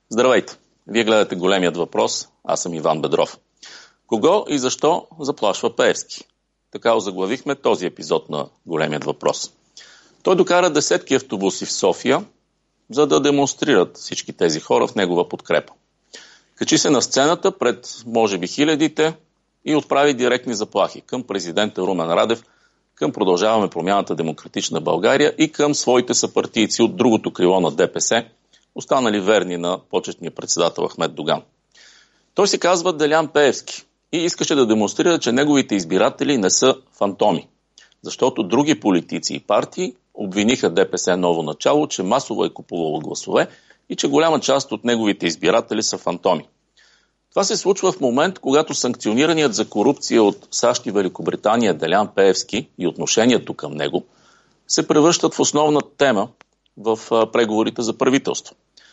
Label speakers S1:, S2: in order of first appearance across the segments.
S1: Здравейте! Вие гледате Големият въпрос. Аз съм Иван Бедров. Кого и защо заплашва Пеевски? Така озаглавихме този епизод на Големият въпрос. Той докара десетки автобуси в София, за да демонстрират всички тези хора в негова подкрепа. Качи се на сцената пред, може би, хилядите и отправи директни заплахи към президента Румен Радев, към Продължаваме промяната Демократична България и към своите съпартийци от другото крило на ДПС, останали верни на почетния председател Ахмед Доган. Той се казва Делян Пеевски и искаше да демонстрира, че неговите избиратели не са фантоми, защото други политици и партии обвиниха ДПС Ново начало, че масово е купувало гласове и че голяма част от неговите избиратели са фантоми. Това се случва в момент, когато санкционираният за корупция от САЩ и Великобритания Делян Пеевски и отношението към него се превръщат в основна тема в преговорите за правителство.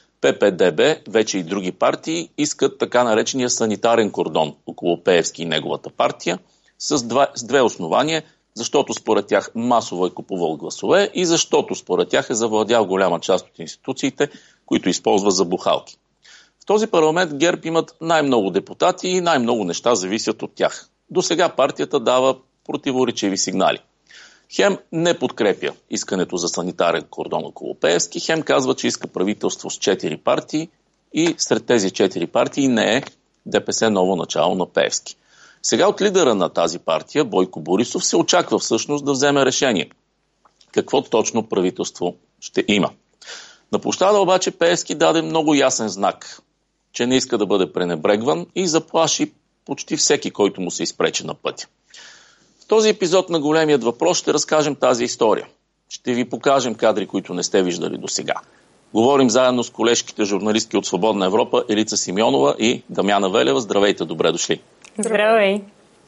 S1: ППДБ, вече и други партии, искат така наречения санитарен кордон около Пеевски и неговата партия с две основания, защото според тях масово е купувал гласове и защото според тях е завладял голяма част от институциите, които използва за бухалки. В този парламент ГЕРБ имат най-много депутати и най-много неща зависят от тях. До сега партията дава противоречиви сигнали. Хем не подкрепя искането за санитарен кордон около Пеевски, хем казва, че иска правителство с 4 партии и сред тези 4 партии не е ДПС Ново начало на Пеевски. Сега от лидера на тази партия, Бойко Борисов, се очаква всъщност да вземе решение. Какво точно правителство ще има? На площада обаче Пеевски даде много ясен знак, че не иска да бъде пренебрегван и заплаши почти всеки, който му се изпречи на пътя. В този епизод на Големият въпрос ще разкажем тази история. Ще ви покажем кадри, които не сте виждали досега. Говорим заедно с колежките журналистки от Свободна Европа Елица Симеонова и Дамяна Велева. Здравейте, добре дошли.
S2: Здравей!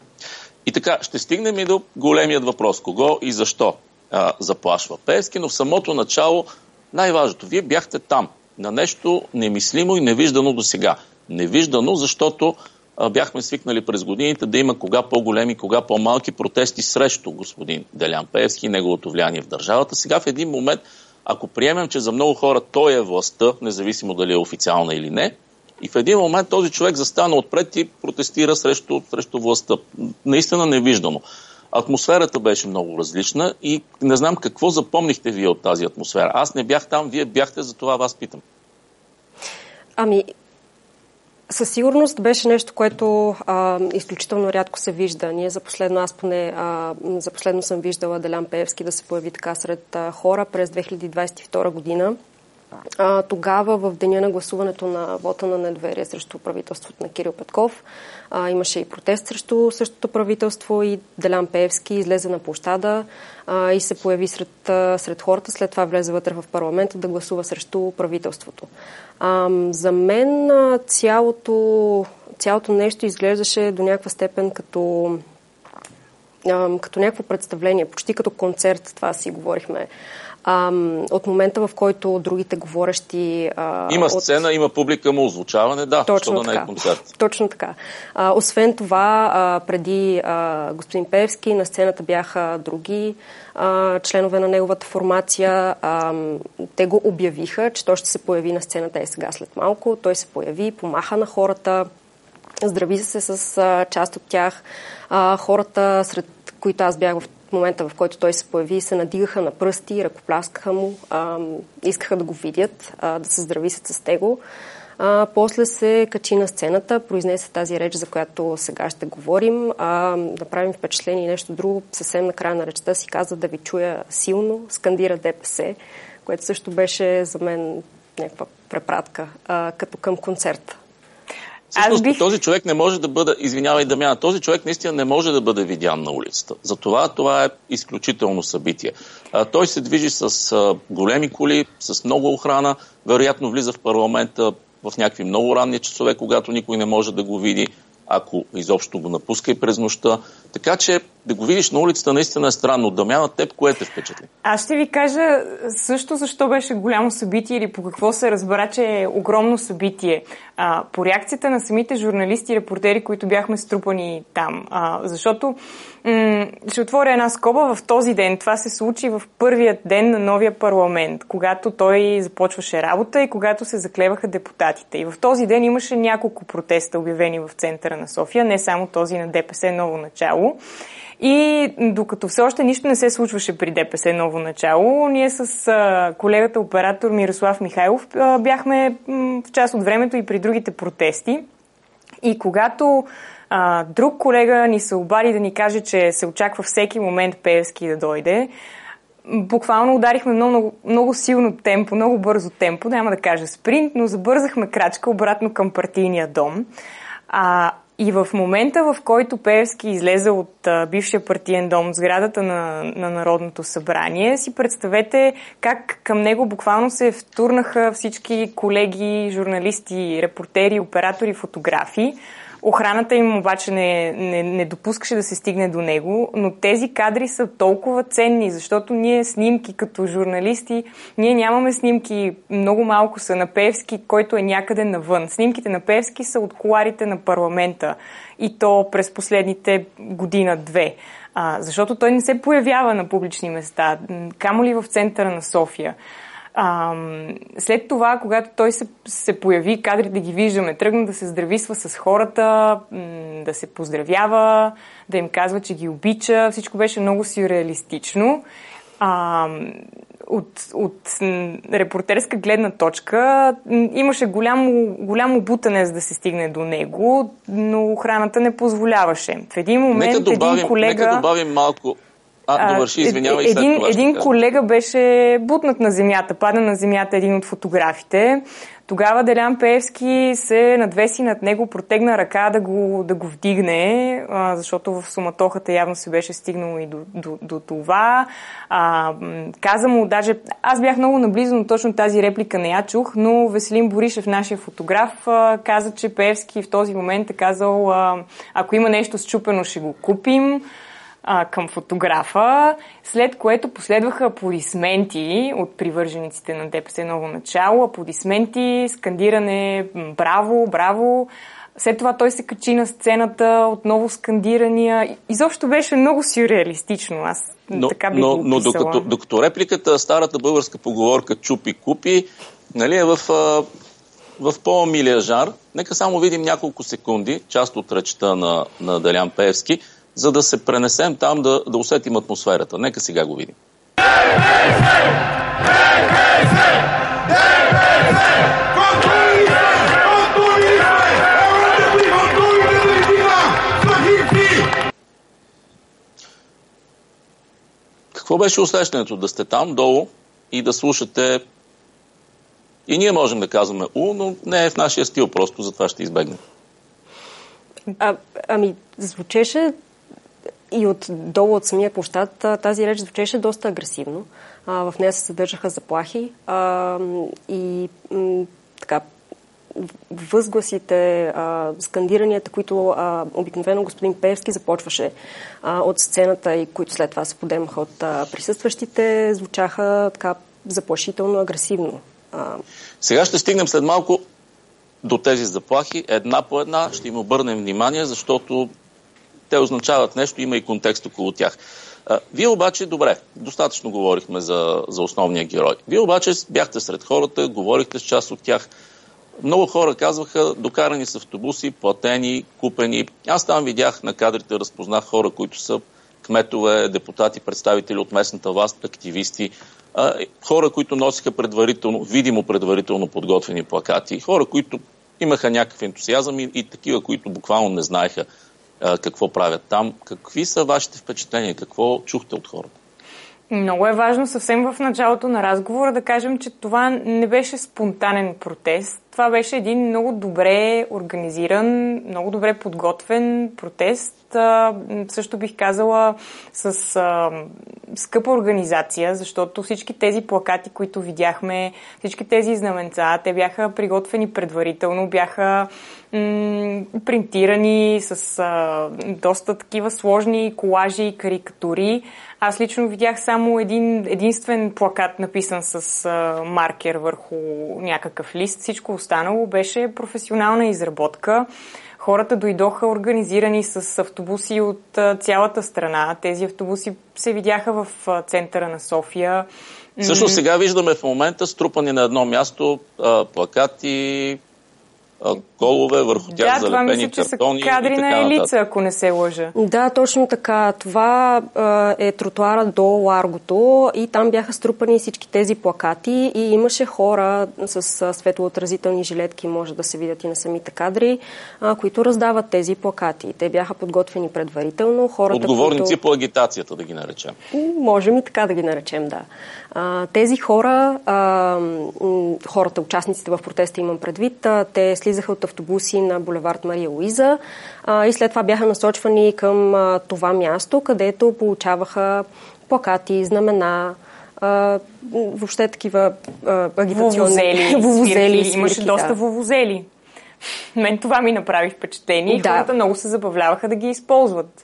S1: И така, ще стигнем и до големият въпрос. Кого и защо заплашва Пеевски, но в самото начало най-важното. Вие бяхте там на нещо немислимо и невиждано досега. Невиждано, защото бяхме свикнали през годините да има кога по-големи, кога по-малки протести срещу господин Делян Пеевски и неговото влияние в държавата. Сега в един момент, ако приемем, че за много хора той е властта, независимо дали е официална или не, и в един момент този човек застана отпред и протестира срещу властта. Наистина невиждано. Атмосферата беше много различна и не знам какво запомнихте вие от тази атмосфера. Аз не бях там, вие бяхте, за това вас питам.
S2: Със сигурност беше нещо, което изключително рядко се вижда. Ние за последно съм виждала Делян Пеевски да се появи така сред хора през 2022 година. Тогава, в деня на гласуването на вота на недоверие срещу правителството на Кирил Петков, имаше и протест срещу същото правителство и Делян Пеевски излезе на площада и се появи сред хората, след това влезе вътре в парламента да гласува срещу правителството. За мен цялото нещо изглеждаше до някаква степен като някакво представление, почти като концерт, това си говорихме. От момента, в който другите говорещи...
S1: Има сцена, има публика, му озвучаване, да, точно да не е концерт.
S2: Точно така. Освен това, преди господин Пеевски, на сцената бяха други членове на неговата формация. Те го обявиха, че той ще се появи на сцената сега след малко. Той се появи, помаха на хората, здрави се с част от тях. Хората, сред които аз бях в момента, в който той се появи, се надигаха на пръсти, ръкопляскаха му, искаха да го видят, да се здрависат с него. После се качи на сцената, произнесе тази реч, за която сега ще говорим. Направим впечатление и нещо друго. Съвсем на края на речта си каза да ви чуя силно, скандира ДПС, което също беше за мен някаква препратка, като към концерт.
S1: Всъщност, този човек не може да бъде, извинявай Дамяна, този човек наистина не може да бъде видян на улицата. Затова това е изключително събитие. Той се движи с големи коли, с много охрана, вероятно влиза в парламента в някакви много ранни часове, когато никой не може да го види, ако изобщо го напуска и през нощта. Така че да го видиш на улицата наистина е странно. Дамяна, теб кое те впечатли?
S3: Аз ще ви кажа също защо беше голямо събитие или по какво се разбра, че е огромно събитие. По реакцията на самите журналисти и репортери, които бяхме струпани там. Защото ще отворя една скоба в този ден. Това се случи в първият ден на новия парламент, когато той започваше работа и когато се заклеваха депутатите. И в този ден имаше няколко протеста, обявени в центъра на София, не само този на ДПС Ново начало. И докато все още нищо не се случваше при ДПС Ново начало, ние с колегата оператор Мирослав Михайлов бяхме в част от времето и при другите протести. И когато друг колега ни се обади да ни каже, че се очаква всеки момент Пеевски да дойде, буквално ударихме много, много силно темпо, много бързо темпо, няма да кажа спринт, но забързахме крачка обратно към партийния дом. И в момента, в който Пеевски излезе от бившия партиен дом, сградата на Народното събрание, си представете как към него буквално се втурнаха всички колеги, журналисти, репортери, оператори, фотографи. Охраната им обаче не допускаше да се стигне до него, но тези кадри са толкова ценни, защото ние снимки като журналисти, ние нямаме снимки, много малко са на Пеевски, който е някъде навън. Снимките на Пеевски са от кулоарите на парламента и то през последните година-две. Защото той не се появява на публични места, камо ли в центъра на София. След това, когато той се появи, кадрите ги виждаме, тръгна да се здрависва с хората, да се поздравява, да им казва, че ги обича. Всичко беше много сюрреалистично. От репортерска гледна точка имаше голямо бутане, за да се стигне до него, но охраната не позволяваше. В един момент
S1: Нека добавим малко. Довърши, извинявай,
S3: един колега беше бутнат на земята, падна на земята един от фотографите. Тогава Делян Пеевски се надвеси над него, протегна ръка да го вдигне, защото в суматохата явно се беше стигнало и до това. Каза му, даже аз бях много наблизо, но точно тази реплика не я чух, но Веселин Боришев, нашия фотограф, каза, че Пеевски в този момент е казал, ако има нещо счупено, ще го купим. Към фотографа, след което последваха аплодисменти от привържениците на ДПС Ново начало, аплодисменти, скандиране браво, браво. След това той се качи на сцената, отново скандирания. Изобщо беше много сюрреалистично. Аз така бих го описала.
S1: Но докато репликата, старата българска поговорка чупи-купи, нали, е в по-милия жар, нека само видим няколко секунди, част от речта на Делян Пеевски, за да се пренесем там, да усетим атмосферата. Нека сега го видим. Какво беше усещането да сте там долу и да слушате? И ние можем да казваме но не е в нашия стил, просто затова ще избегнем.
S2: Звучеше и долу от самия площад тази реч звучеше доста агресивно. В нея се съдържаха заплахи и така възгласите, скандиранията, които обикновено господин Пеевски започваше от сцената и които след това се подемаха от присъстващите, звучаха така заплашително агресивно.
S1: Сега ще стигнем след малко до тези заплахи. Една по една ще им обърнем внимание, защото те означават нещо, има и контекст около тях. Вие обаче, добре, достатъчно говорихме за основния герой. Вие обаче бяхте сред хората, говорихте с част от тях. Много хора казваха, докарани с автобуси, платени, купени. Аз там видях на кадрите, разпознах хора, които са кметове, депутати, представители от местната власт, активисти, хора, които носиха видимо предварително подготвени плакати, хора, които имаха някакъв ентусиазъм и такива, които буквално не знаеха какво правят там. Какви са вашите впечатления? Какво чухте от хората?
S3: Много е важно съвсем в началото на разговора да кажем, че това не беше спонтанен протест. това беше един много добре организиран, много добре подготвен протест. Също бих казала с скъпа организация, защото всички тези плакати, които видяхме, всички тези знаменца, те бяха приготвени предварително, бяха принтирани с доста такива сложни колажи и карикатури. Аз лично видях само единствен плакат, написан с маркер върху някакъв лист. Всичко останало беше професионална изработка. Хората дойдоха организирани с автобуси от цялата страна. Тези автобуси се видяха в центъра на София.
S1: Също сега виждаме в момента струпани на едно място плакати, голове, върху тях залепени картони.
S3: Да, кадри на Елица, ако не се лъжа.
S2: Да, точно така. Това е тротуара до Ларгото и там бяха струпани всички тези плакати и имаше хора с светлоотразителни жилетки, може да се видят и на самите кадри, които раздават тези плакати. Те бяха подготвени предварително.
S1: Отговорници по агитацията, да ги наречем.
S2: Можем и така да ги наречем, да. Тези хора, хората, участниците в протеста имам предвид, те слизаха от автобуси на булевард Мария Луиза и след това бяха насочвани към това място, където получаваха плакати, знамена, въобще такива агитационни...
S3: Вувузели. Имаше доста вувузели. Мен това ми направи впечатление и хората много се забавляваха да ги използват.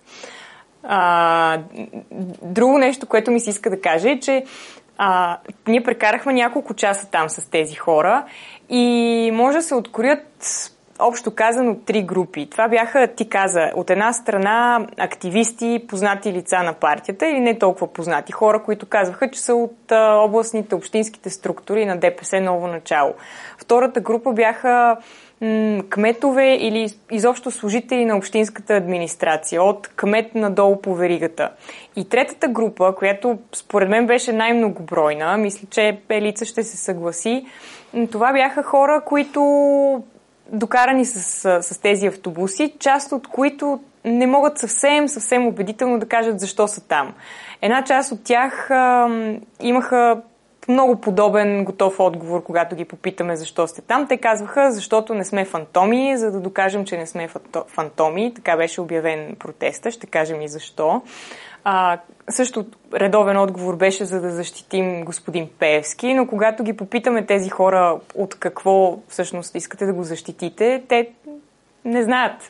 S3: Друго нещо, което ми се иска да кажа е, че ние прекарахме няколко часа там с тези хора и може да се откроят общо казано 3 групи. Това бяха, ти каза, от една страна активисти, познати лица на партията или не толкова познати хора, които казваха, че са от областните, общинските структури на ДПС Ново начало. Втората група бяха кметове или изобщо служители на общинската администрация, от кмет надолу по веригата. И третата група, която според мен беше най-многобройна, мисля, че Елица ще се съгласи, това бяха хора, които докарани с тези автобуси, част от които не могат съвсем убедително да кажат защо са там. Една част от тях имаха много подобен готов отговор, когато ги попитаме защо сте там. Те казваха, защото не сме фантоми, за да докажем, че не сме фантоми. Така беше обявен протеста, ще кажем и защо. Също редовен отговор беше, за да защитим господин Пеевски, но когато ги попитаме тези хора от какво всъщност искате да го защитите, те не знаят.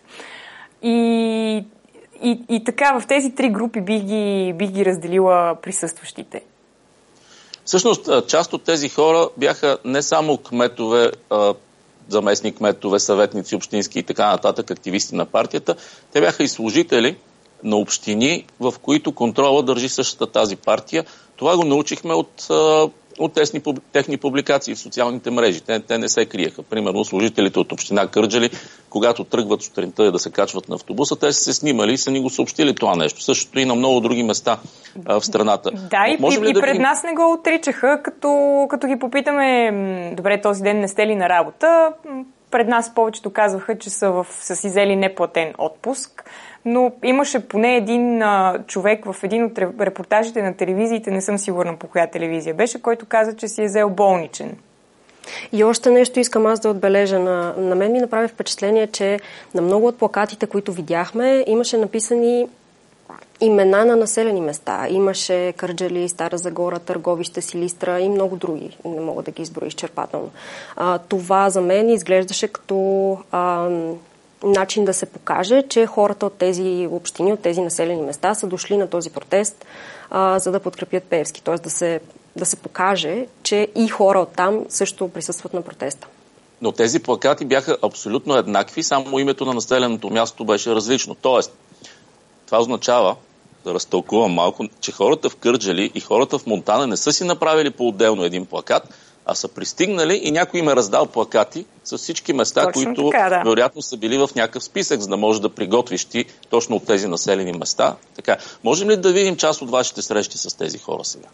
S3: И така, в тези 3 групи бих ги разделила присъстващите.
S1: Всъщност, част от тези хора бяха не само кметове, заместник кметове, съветници общински и така нататък, активисти на партията, те бяха и служители на общини, в които контрола държи същата тази партия. Това го научихме от техни публикации в социалните мрежи. Те не се криеха. Примерно служителите от община Кърджали, когато тръгват сутринта да се качват на автобуса, те са се снимали и са ни го съобщили това нещо. Същото и на много други места в страната.
S3: Да, и пред нас не го отричаха, като ги попитаме, добре, този ден не сте ли на работа? Пред нас повечето казваха, че са си взели неплатен отпуск, но имаше поне един човек в един от репортажите на телевизиите, не съм сигурна по коя телевизия беше, който каза, че си е взел болничен.
S2: И още нещо искам аз да отбележа. На мен ми направи впечатление, че на много от плакатите, които видяхме, имаше написани имена на населени места. Имаше Кърджали, Стара Загора, Търговище, Силистра и много други. Не мога да ги изброя изчерпателно. Това за мен изглеждаше като начин да се покаже, че хората от тези общини, от тези населени места са дошли на този протест, за да подкрепят Пеевски. Т.е. да се покаже, че и хора оттам също присъстват на протеста.
S1: Но тези плакати бяха абсолютно еднакви, само името на населеното място беше различно. Тоест, това означава, да разтълкувам малко, че хората в Кърджали и хората в Монтана не са си направили по-отделно един плакат, а са пристигнали и някой им е раздал плакати с всички места, точно които така, да, вероятно са били в някакъв списък, за да можеш да приготвиш ти точно от тези населени места. Така, можем ли да видим част от вашите срещи с тези хора сега?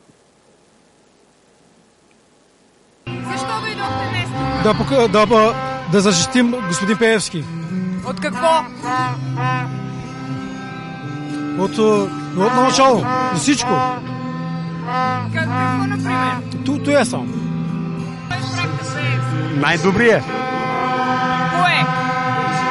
S3: Защо дойдохте днес?
S4: Да защитим господин Пеевски.
S3: От какво?
S4: От начало. За всичко.
S3: Какво, например?
S4: То е само.
S5: Най-добрият.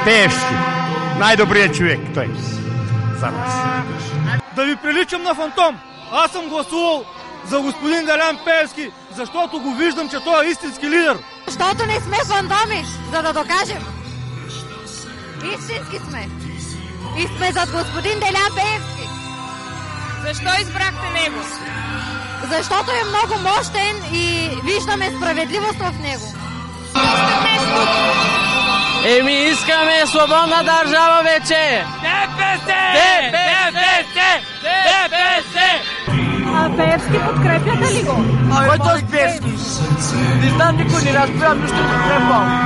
S5: Пеевски. Най-добрият човек той за нас.
S4: Да ви приличам на фантом. Аз съм гласувал за господин Делян Пеевски, защото го виждам, че той е истински лидер.
S6: Защото не сме фантоми, за да докажем. Истински сме. И сме зад господин Делян Пеевски.
S3: Защо избрахте него?
S6: Защото е много мощен и виждаме справедливост в него.
S7: Искаме свободна държава вече!
S3: ДПС!
S6: А Пеевски подкрепяте ли го?
S7: Който е Пеевски? Не знам, никой не разбирам, нищо подкрепвам.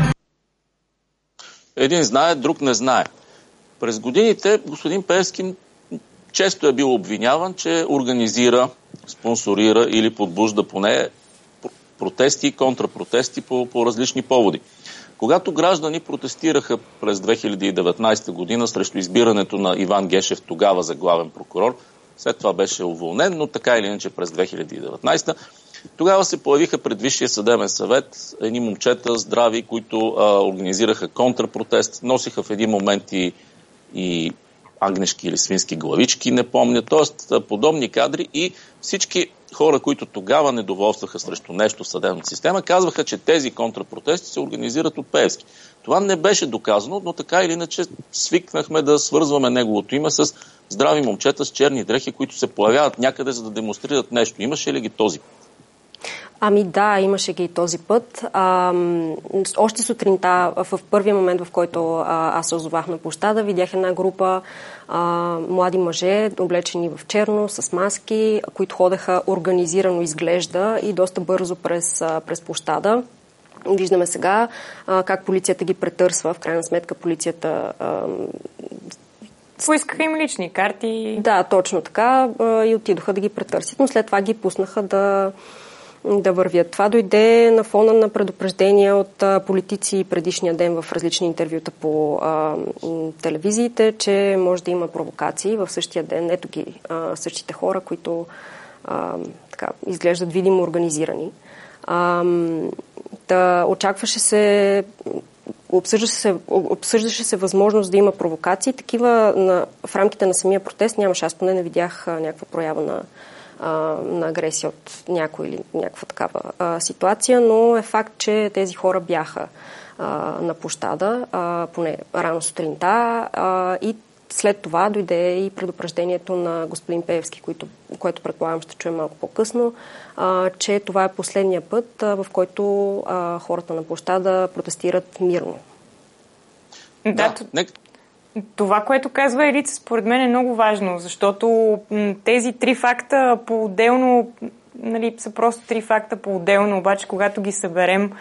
S1: Един знае, друг не знае. През годините господин Пеевски често е бил обвиняван, че организира, спонсорира или подбужда поне протести и контрапротести по различни поводи. Когато граждани протестираха през 2019 година срещу избирането на Иван Гешев тогава за главен прокурор, след това беше уволнен, но така или иначе през 2019, тогава се появиха пред Висшия съдебен съвет едни момчета здрави, които организираха контрапротест, носиха в един момент и агнешки или свински главички, не помня, т.е. подобни кадри и всички хора, които тогава недоволстваха срещу нещо в съдебната система, казваха, че тези контрапротести се организират от Пеевски. Това не беше доказано, но така или иначе свикнахме да свързваме неговото име с здрави момчета с черни дрехи, които се появяват някъде, за да демонстрират нещо. Имаше ли ги този път?
S2: Ами да, имаше ги и този път. Още сутринта, в първия момент, в който аз се озовах на площада, видях една група млади мъже, облечени в черно, с маски, които ходеха организирано, изглежда, и доста бързо през площада. Виждаме сега как полицията ги претърсва. В крайна сметка полицията...
S3: Поискаха им лични карти.
S2: Да, точно така. И отидоха да ги претърсят, но след това ги пуснаха да вървят. Това дойде на фона на предупреждения от политици предишния ден в различни интервюта по телевизиите, че може да има провокации в същия ден. Ето ги същите хора, които така, изглеждат видимо организирани. Очакваше се, обсъждаше се възможност да има провокации. Такива в рамките на самия протест нямаше. Аз поне не видях някаква проява на агресия от някой или някаква такава ситуация, но е факт, че тези хора бяха на площада, поне рано сутринта, и след това дойде и предупреждението на господин Пеевски, което предполагам ще чуем малко по-късно, че това е последния път, в който хората на площада протестират мирно.
S3: Да, това, което казва Елица, според мен е много важно, защото тези три факта по-отделно, нали, са просто три факта по-отделно, обаче когато ги съберем,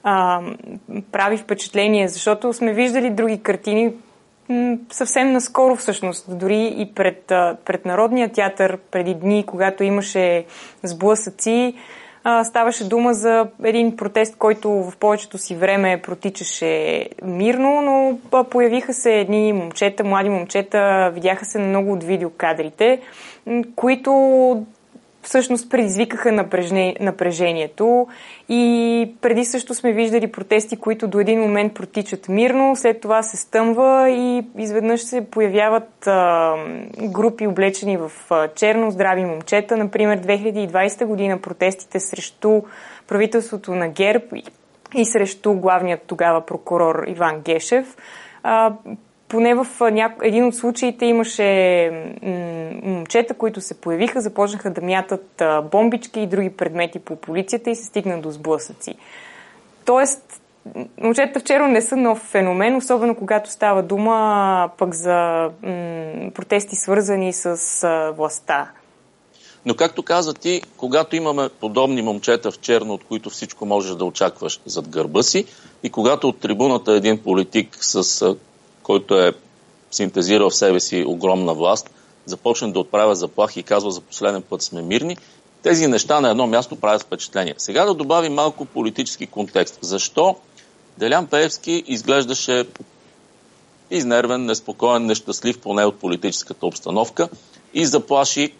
S3: прави впечатление, защото сме виждали други картини съвсем наскоро всъщност, дори и пред Народния театър преди дни, когато имаше сблъсъци, ставаше дума за един протест, който в повечето си време протичаше мирно, но появиха се едни момчета, млади момчета, видяха се на много от видеокадрите, които всъщност предизвикаха напрежението, и преди също сме виждали протести, които до един момент протичат мирно, след това се стъмва и изведнъж се появяват групи облечени в черно, здрави момчета. Например, 2020 година протестите срещу правителството на ГЕРБ и срещу главният тогава прокурор Иван Гешев. Поне в един от случаите имаше момчета, които се появиха, започнаха да мятат бомбички и други предмети по полицията и се стигна до сблъсъци. Тоест, момчета в черно не са нов феномен, особено когато става дума пък за протести, свързани с властта.
S1: Но както каза ти, когато имаме подобни момчета в черно, от които всичко можеш да очакваш зад гърба си, и когато от трибуната един политик, който е синтезирал в себе си огромна власт, започне да отправя заплахи и казва: за последен път сме мирни, тези неща на едно място правят впечатление. Сега да добавим малко политически контекст. Защо Делян Пеевски изглеждаше изнервен, неспокоен, нещастлив поне от политическата обстановка и заплаши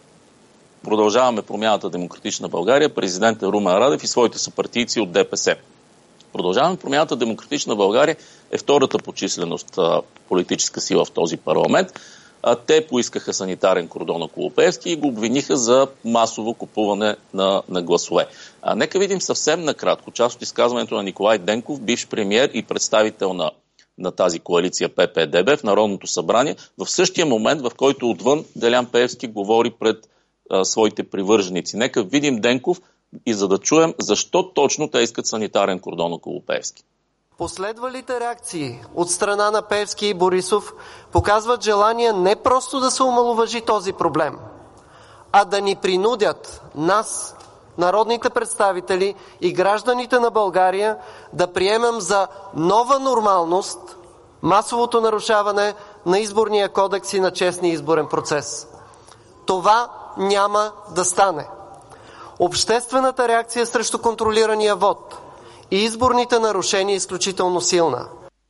S1: Продължаваме промяната Демократична България, президента Румен Радев и своите съпартийци от ДПС. Продължаваме промяната, Демократична България е втората по численост политическа сила в този парламент. Те поискаха санитарен кордон около Пеевски и го обвиниха за масово купуване на гласове. Нека видим съвсем накратко част от изказването на Николай Денков, бивш премиер и представител на тази коалиция ПП-ДБ в Народното събрание, в същия момент, в който отвън Делян Пеевски говори пред своите привърженици. Нека видим Денков и за да чуем защо точно те искат санитарен кордон около Пеевски.
S8: Последвалите реакции от страна на Пеевски и Борисов показват желание не просто да се омаловажи този проблем, а да ни принудят нас, народните представители и гражданите на България, да приемем за нова нормалност масовото нарушаване на изборния кодекс и на честния изборен процес. Това няма да стане. Обществената реакция срещу контролирания вот и изборните нарушения е изключително силна.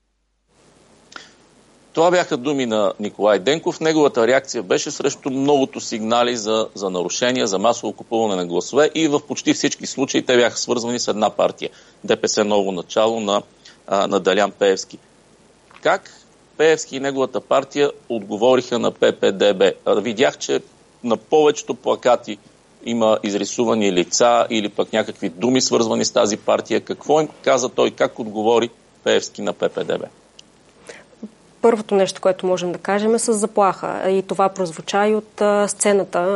S1: Това бяха думи на Николай Денков. Неговата реакция беше срещу многото сигнали за нарушения, за масово купуване на гласове и в почти всички случаи те бяха свързвани с една партия. ДПС Ново начало на Делян Пеевски. Как Пеевски и неговата партия отговориха на ПП-ДБ? Видях, че на повечето плакати има изрисувани лица или пък някакви думи свързвани с тази партия. Какво им каза той? Как отговори Пеевски на ПП-ДБ?
S2: Първото нещо, което можем да кажем е с заплаха. И това прозвуча и от сцената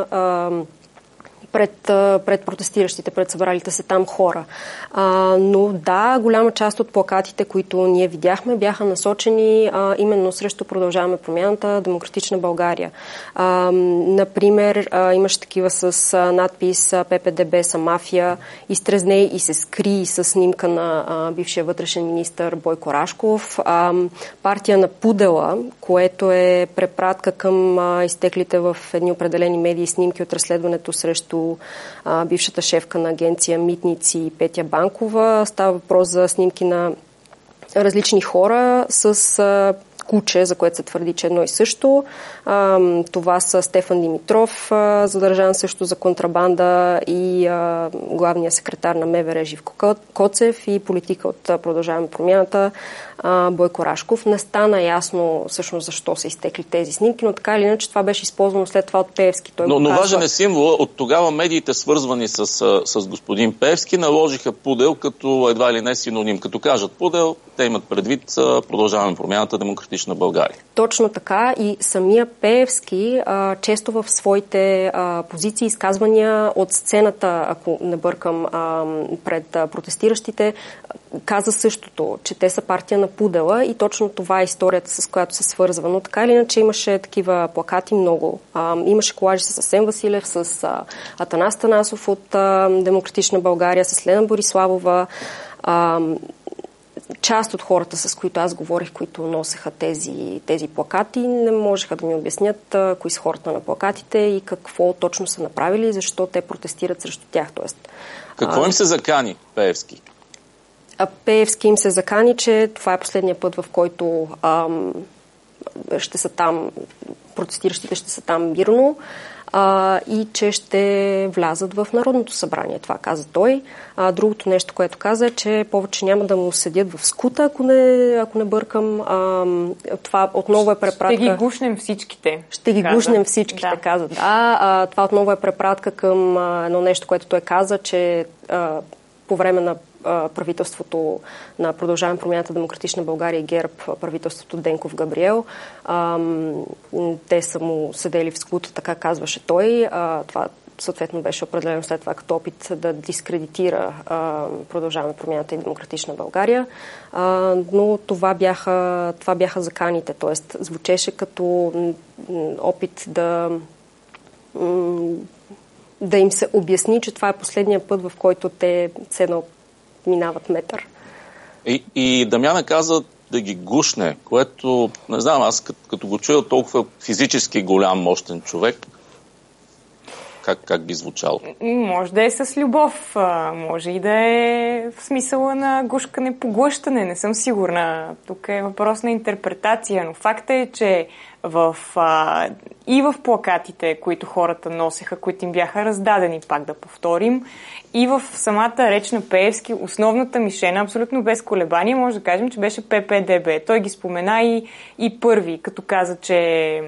S2: пред протестиращите, пред събралите се там хора. Но да, голяма част от плакатите, които ние видяхме, бяха насочени именно срещу Продължаваме промяната, Демократична България. Например, имаше такива с надпис ПП-ДБ са мафия, изтрезне и се скри с снимка на бившия вътрешен министър Бойко Рашков. Партия на Пудела, което е препратка към изтеклите в едни определени медии снимки от разследването срещу бившата шефка на агенция Митници Петя Банкова. Става въпрос за снимки на различни хора с куче, за което се твърди, че едно и също. Това са Стефан Димитров, задържан също за контрабанда, и главният секретар на МВР Живко Коцев и политика от Продължаваме промяната Бойко Рашков. Не стана ясно всъщност защо са изтекли тези снимки, но така или иначе това беше използвано след това от Пеевски.
S1: Но важен е символ. От тогава медиите, свързвани с господин Пеевски, наложиха Пудел като едва ли не синоним. Като кажат Пудел, те имат предвид Продължаваме промяната, Демократична България. Точно така, и самия Пеевски често в своите позиции, изказвания от сцената, ако не бъркам, пред протестиращите, каза същото, че те са партия на Пудела и точно това е историята, с която се свързва. Но така или иначе имаше такива плакати много. Имаше колажи с Асен Василев, с Атанас Танасов от Демократична България, с Лена Бориславова. Част от хората, с които аз говорих, които носеха тези плакати, не можеха да ми обяснят кои са хората на плакатите и какво точно са направили, защо те протестират срещу тях. Какво им се закани Пеевски? Пеевски им се закани, че това е последния път, в който ще са там, протестиращите ще са там мирно, и че ще влязат в Народното събрание. Това каза той. Другото нещо, което каза, е, че повече няма да му седят в скута, ако не бъркам. Това отново е препратка...
S3: Ще ги гушнем всичките.
S2: Ще ги гушнем всичките, каза. Да, това отново е препратка към едно нещо, което той каза, че по време на правителството на Продължаваме промяната, Демократична България и ГЕРБ, правителството Денков Габриел. Те са му седели в скута, така казваше той. Това съответно беше определено след това като опит да дискредитира Продължаваме промяната и Демократична България. Но това бяха заканите, т.е. звучеше като опит да им се обясни, че това е последния път, в който те минават метър.
S1: И Дамяна каза да ги гушне, което, не знам, аз като го чуя толкова физически голям, мощен човек, Как би звучало?
S3: Може да е с любов, може и да е в смисъла на гушкане-поглъщане, не съм сигурна. Тук е въпрос на интерпретация, но факт е, че и в плакатите, които хората носеха, които им бяха раздадени, пак да повторим, и в самата реч на Пеевски, основната мишена, абсолютно без колебание, може да кажем, че беше ППДБ. Той ги спомена и първи, като каза, че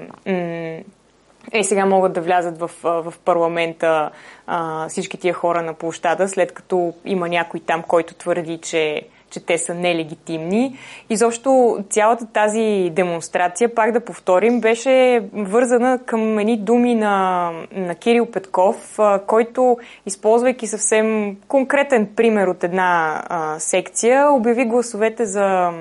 S3: сега могат да влязат в парламента всички тия хора на площада, след като има някой там, който твърди, че те са нелегитимни. Изобщо цялата тази демонстрация, пак да повторим, беше вързана към едни думи на Кирил Петков, който, използвайки съвсем конкретен пример от една секция, обяви гласовете за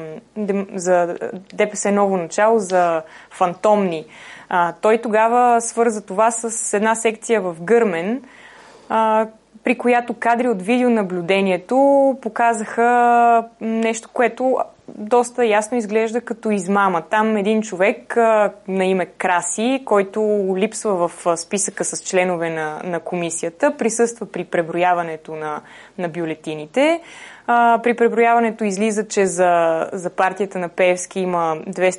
S3: ДПС Ново начало за фантомни. Той тогава свърза това с една секция в Гърмен, при която кадри от видеонаблюдението показаха нещо, което доста ясно изглежда като измама. Там един човек на име Краси, който липсва в списъка с членове на комисията, присъства при преброяването на бюлетините. При преброяването излиза, че за партията на Пеевски има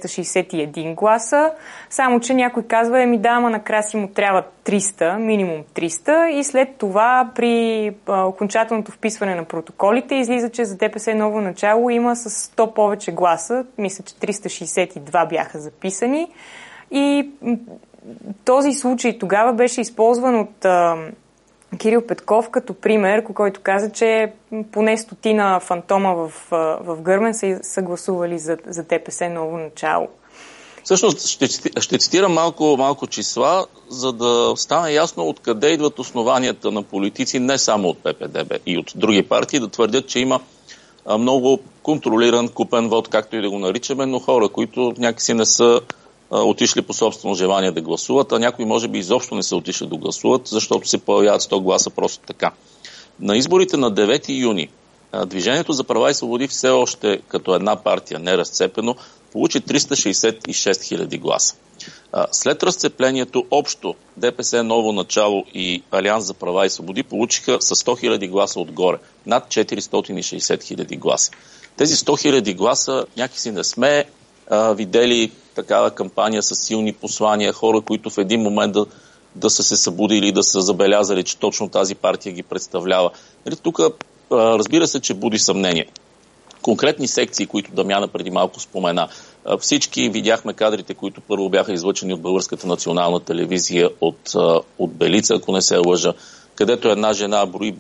S3: 261 гласа, само че някой казва, на Краси му трябва 300, минимум 300, и след това при окончателното вписване на протоколите излиза, че за ДПС Ново начало има с 100 повече гласа, мисля, че 362 бяха записани, и този случай тогава беше използван от Кирил Петков като пример, който каза, че поне 100 фантома в Гърмен са гласували за ДПС Ново начало.
S1: Всъщност ще цитирам малко числа, за да стане ясно откъде идват основанията на политици, не само от ППДБ и от други партии, да твърдят, че има много контролиран купен вод, както и да го наричаме, но хора, които някакси не са отишли по собствено желание да гласуват, а някои може би изобщо не са отишли да гласуват, защото се появяват 100 гласа просто така. На изборите на 9 юни Движението за права и свободи все още като една партия, не разцепено, получи 366 хиляди гласа. След разцеплението общо ДПС Ново начало и Алианс за права и свободи получиха с 100 хиляди гласа отгоре, над 460 хиляди гласа. Тези 100 хиляди гласа някакси не сме видели такава кампания с силни послания, хора, които в един момент да са се събудили и да са забелязали, че точно тази партия ги представлява. Тук разбира се, че буди съмнение. Конкретни секции, които Дамяна преди малко спомена. Всички видяхме кадрите, които първо бяха излъчени от Българската национална телевизия от Белица, ако не се лъжа, където една жена брои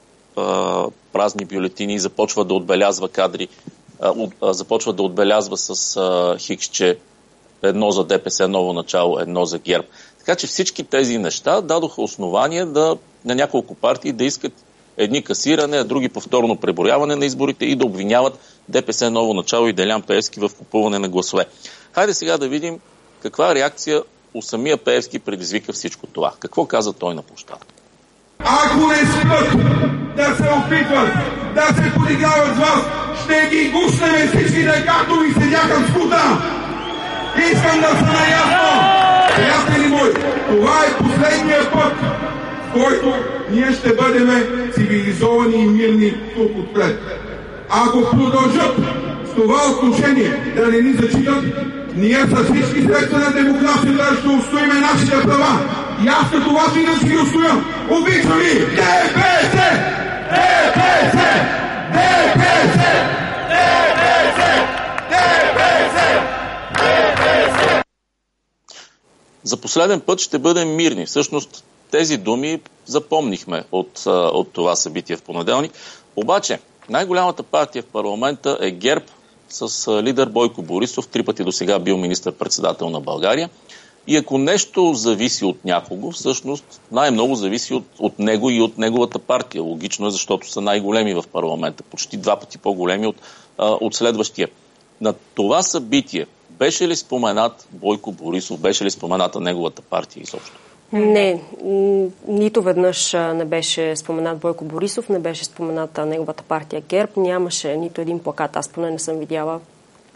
S1: празни бюлетини и започва да отбелязва кадри, започва да отбелязва с хиксче едно за ДПС Ново начало, едно за ГЕРБ. Така че всички тези неща дадоха основание на няколко партии да искат едни касиране, а други повторно преброяване на изборите и да обвиняват ДПС Ново начало и Делян Пеевски в купуване на гласове. Хайде сега да видим каква реакция у самия Пеевски предизвика всичко това. Какво каза той на площада?
S9: Ако не спят да се опитват да се подиграват с вас, ще ги гушнем всички, както ви седяха в скута. Искам да се наясно, приятели мои, това е последния път, в който ние ще бъдем цивилизовани и мирни тук отпред. Ако продължат с това отношение да не ни зачитат, ние с всички средства на демокрацията ще устоиме нашите права. И аз като вас и да си ги устоя. Обичам ви! ДПС! ДПС! ДПС! ДПС! ДПС! ДПС!
S1: За последен път ще бъдем мирни. Всъщност тези думи запомнихме от това събитие в понеделник. Обаче най-голямата партия в парламента е ГЕРБ с лидер Бойко Борисов, 3 пъти досега бил министър-председател на България. И ако нещо зависи от някого, всъщност най-много зависи от него и от неговата партия. Логично е, защото са най-големи в парламента. Почти 2 пъти по-големи от следващия. На това събитие беше ли споменат Бойко Борисов? Беше ли спомената неговата партия изобщо?
S2: Не, нито веднъж не беше споменат Бойко Борисов, не беше спомената неговата партия ГЕРБ, нямаше нито един плакат, аз поне не съм видяла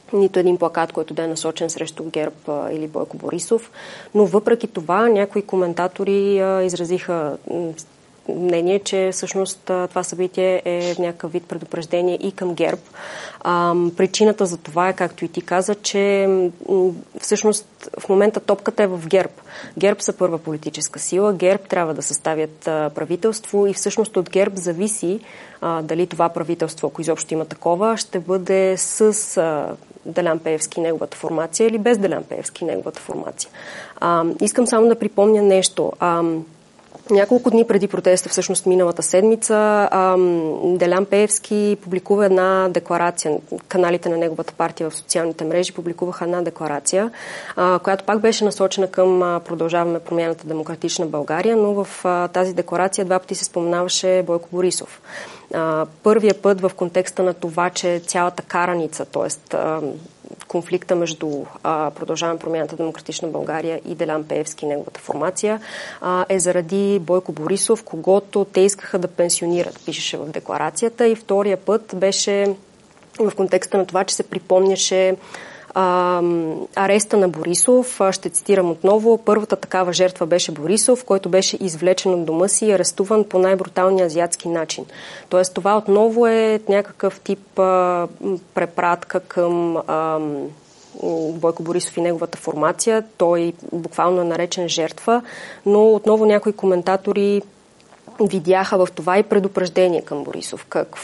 S2: нито един плакат, който да е насочен срещу ГЕРБ или Бойко Борисов. Но въпреки това някои коментатори изразиха мнение, че всъщност това събитие е някакъв вид предупреждение и към ГЕРБ. Причината за това е, както и ти каза, че всъщност в момента топката е в ГЕРБ. ГЕРБ са първа политическа сила, ГЕРБ трябва да съставят правителство и всъщност от ГЕРБ зависи дали това правителство, ако изобщо има такова, ще бъде с Делян Пеевски и неговата формация или без Делян Пеевски и неговата формация. Искам само да припомня нещо. Няколко дни преди протеста, всъщност миналата седмица, Делян Пеевски публикува една декларация. Каналите на неговата партия в социалните мрежи публикуваха една декларация, която пак беше насочена към Продължаваме промяната Демократична България, но в тази декларация два пъти се споменаваше Бойко Борисов. Първия път в контекста на това, че цялата караница, т.е. конфликта между Продължаваме промяната Демократична България и Делян Пеевски и неговата формация е заради Бойко Борисов, когото те искаха да пенсионират, пишеше в декларацията. И втория път беше в контекста на това, че се припомняше ареста на Борисов. Ще цитирам отново. Първата такава жертва беше Борисов, който беше извлечен от дома си и арестуван по най-бруталния азиатски начин. Тоест това отново е някакъв тип препратка към Бойко Борисов и неговата формация. Той буквално е наречен жертва, но отново някои коментатори видяха в това и предупреждение към Борисов.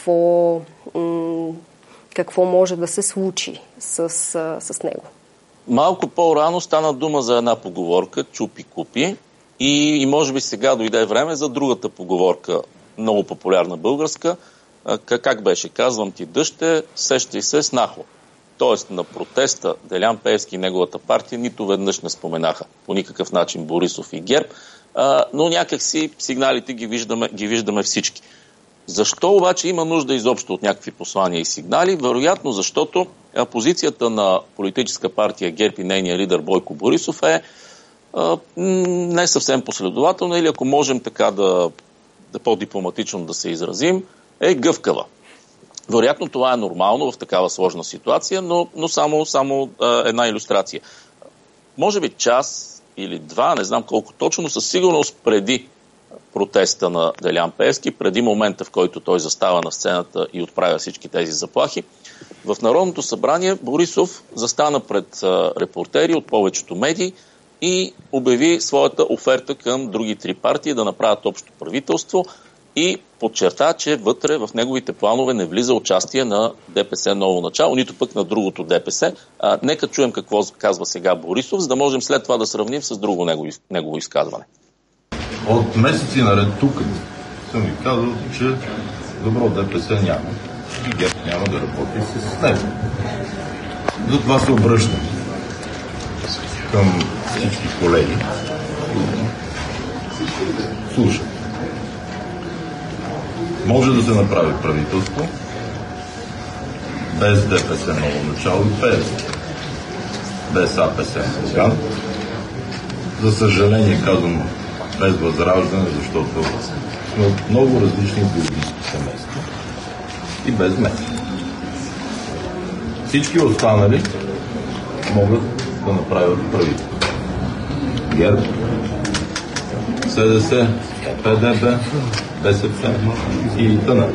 S2: Какво може да се случи с него.
S1: Малко по-рано стана дума за една поговорка, чупи-купи, и може би сега дойде време за другата поговорка, много популярна българска. Как беше? Казвам ти дъще, сещай се снахо. Тоест на протеста Делян Пеевски и неговата партия нито веднъж не споменаха по никакъв начин Борисов и ГЕРБ, но някакси сигналите ги виждаме всички. Защо обаче има нужда изобщо от някакви послания и сигнали? Вероятно защото позицията на политическа партия ГЕРБ и нейния лидер Бойко Борисов е не съвсем последователна, или ако можем така да по-дипломатично да се изразим, е гъвкава. Вероятно това е нормално в такава сложна ситуация, но само една илюстрация. Може би час или два, не знам колко точно, но със сигурност преди протеста на Делян Пеевски, преди момента, в който той застава на сцената и отправя всички тези заплахи, в Народното събрание Борисов застана пред репортери от повечето медии и обяви своята оферта към други три партии да направят общо правителство и подчерта, че вътре в неговите планове не влиза участие на ДПС Ново начало, нито пък на другото ДПС. Нека чуем какво казва сега Борисов, за да можем след това да сравним с друго негово изказване.
S10: От месеци наред тук съм ви казал, че добро ДПС няма и ГЕРБ няма да работи с него. Затова се обръщам към всички колеги, които слушат. Може да се направи правителство без ДПС Ново начало и Пеевски, без АПС Мозган. За съжаление казвам без Възраждане, защото сме от много различни биологически семейства и без мен. Всички останали могат да направят правителство. ГЕРБ, СДС, ПДБ, БСП и ТН.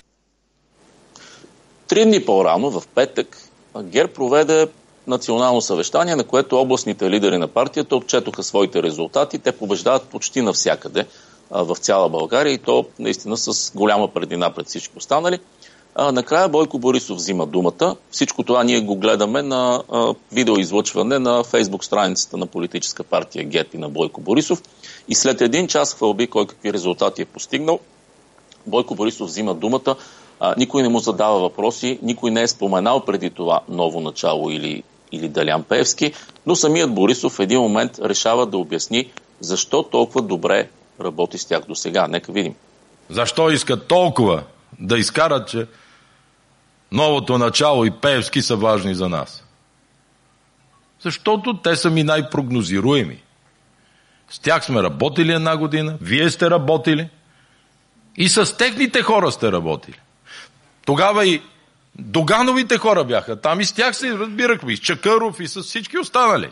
S1: 3 дни по-рано, в петък, ГЕРБ проведе национално съвещание, на което областните лидери на партията отчетоха своите резултати. Те побеждават почти навсякъде в цяла България и то наистина с голяма преднина пред всички останали. Накрая Бойко Борисов взима думата. Всичко това ние го гледаме на видеоизлъчване на Фейсбук страницата на политическа партия ГЕРБ и на Бойко Борисов. И след един час хвалби кой какви резултати е постигнал, Бойко Борисов взима думата. Никой не му задава въпроси, никой не е споменал преди това Ново начало или Делян Пеевски, но самият Борисов в един момент решава да обясни защо толкова добре работи с тях до сега. Нека видим.
S10: Защо искат толкова да изкарат, че Новото начало и Пеевски са важни за нас? Защото те са ми най-прогнозируеми. С тях сме работили 1 година, вие сте работили и с техните хора сте работили. Тогава и Догановите хора бяха там и с тях се разбирахме, и с Чакъров, и с всички останали.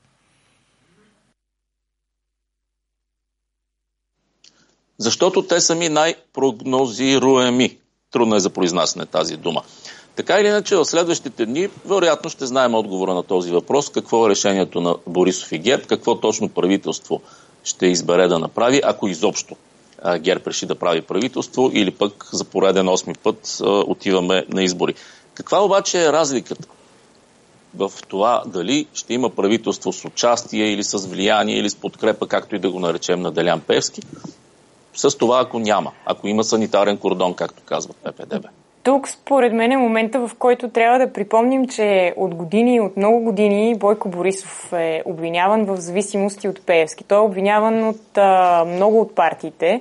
S1: Защото те сами най-прогнозируеми. Трудно е за произнасяне тази дума. Така или иначе, в следващите дни вероятно ще знаем отговора на този въпрос, какво е решението на Борисов и ГЕРБ, какво точно правителство ще избере да направи, ако изобщо ГЕРБ реши да прави правителство, или пък за пореден 8 път отиваме на избори. Каква обаче е разликата в това дали ще има правителство с участие или с влияние или с подкрепа, както и да го наречем, на Делян Пеевски, с това ако няма, ако има санитарен кордон, както казват ППДБ?
S3: Тук, според мен, е момента, в който трябва да припомним, че от много години Бойко Борисов е обвиняван в зависимости от Пеевски. Той е обвиняван от много от партиите,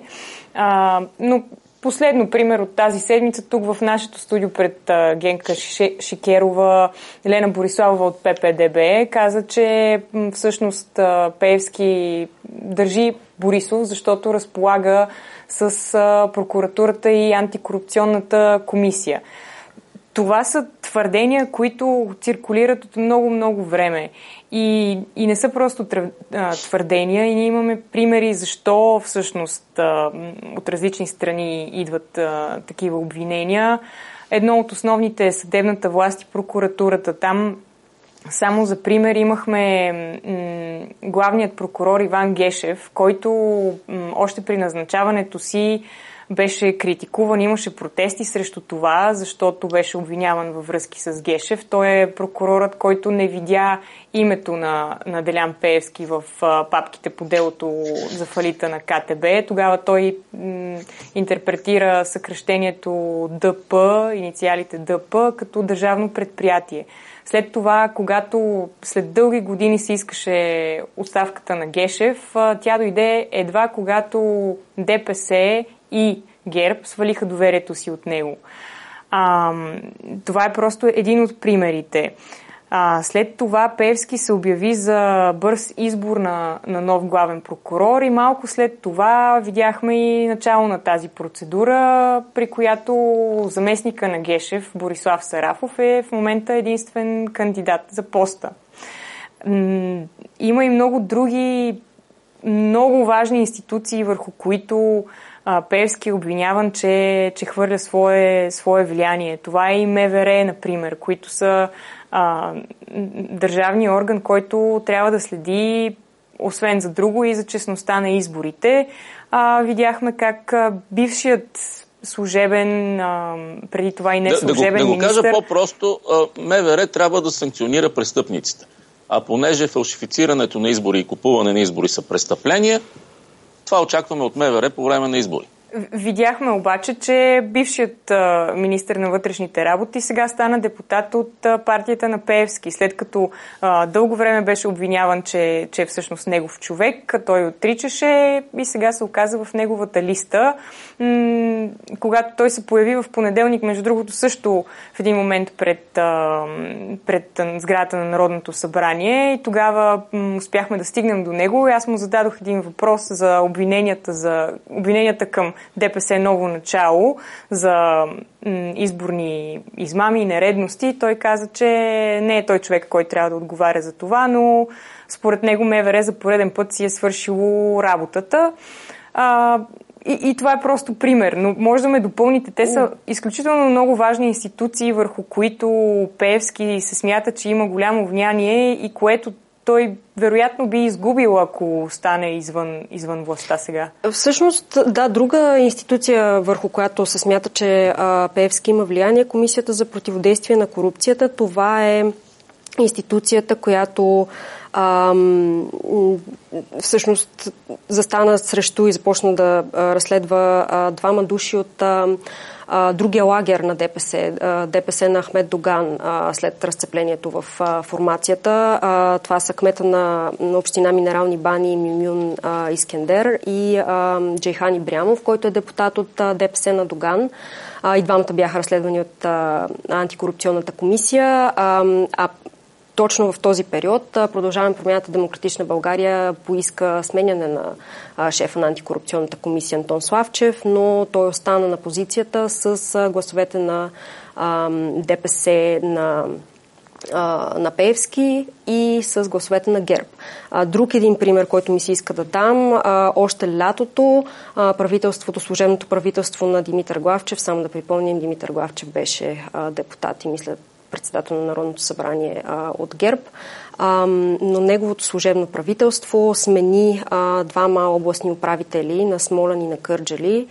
S3: но последно пример от тази седмица, тук в нашето студио пред Генка Шикерова, Елена Бориславова от ППДБ каза, че всъщност Пеевски държи Борисов, защото разполага с прокуратурата и антикорупционната комисия. Това са твърдения, които циркулират от много време. И не са просто твърдения, и ние имаме примери защо всъщност от различни страни идват такива обвинения. Едно от основните е съдебната власт и прокуратурата. Там само за пример имахме главният прокурор Иван Гешев, който още при назначаването си беше критикуван, имаше протести срещу това, защото беше обвиняван във връзки с Гешев. Той е прокурорът, който не видя името на Делян Пеевски в папките по делото за фалита на КТБ. Тогава той интерпретира съкращението ДП, инициалите ДП, като държавно предприятие. След това, когато след дълги години се искаше оставката на Гешев, тя дойде едва когато ДПС и ГЕРБ свалиха доверието си от него. Това е просто един от примерите. След това Пеевски се обяви за бърз избор на нов главен прокурор и малко след това видяхме и начало на тази процедура, при която заместника на Гешев, Борислав Сарафов, е в момента единствен кандидат за поста. Има и много други, много важни институции, върху които Пеевски е обвиняван, че хвърля свое влияние. Това е и МВР, например, които са държавния орган, който трябва да следи, освен за друго, и за честността на изборите. Видяхме как бившият служебен, преди това и не служебен министър...
S1: Да го кажа по-просто, МВР трябва да санкционира престъпниците. А понеже фалшифицирането на избори и купуване на избори са престъпления, това очакваме от МВР по време на избори.
S3: Видяхме обаче, че бившият министър на вътрешните работи сега стана депутат от партията на Пеевски. След като дълго време беше обвиняван, че е всъщност негов човек, той отричаше и сега се оказа в неговата листа. Когато той се появи в понеделник, между другото също в един момент пред сградата на Народното събрание, и тогава успяхме да стигнем до него и аз му зададох един въпрос за обвиненията към ДПС ново начало за изборни измами и нередности. Той каза, че не е той човек, който трябва да отговаря за това, но според него МВР за пореден път си е свършило работата. И това е просто пример, но може да ме допълните. Те са изключително много важни институции, върху които Пеевски се смята, че има голямо влияние и което той вероятно би изгубил, ако стане извън властта сега. Всъщност,
S2: да, друга институция, върху която се смята, че Пеевски има влияние, Комисията за противодействие на корупцията. Това е институцията, която всъщност застана срещу и започна да разследва двама души от другия лагер на ДПС на Ахмед Доган след разцеплението в формацията. Това са кмета на община Минерални бани Мюмюн Искендер и Джейхан Ибрямов, който е депутат от ДПС на Доган. И двамата бяха разследвани от антикорупционната комисия. Точно в този период Продължаваме промяната Демократична България поиска сменяне на шефа на антикорупционната комисия Антон Славчев, но той остана на позицията с гласовете на ДПС на Пеевски и с гласовете на ГЕРБ. Друг един пример, който ми се иска да дам, още лятото служебното правителство на Димитър Главчев, само да припомним, Димитър Главчев беше депутат и мисля председател на Народното събрание от ГЕРБ, но неговото служебно правителство смени двама областни управители на Смолян и на Кърджали,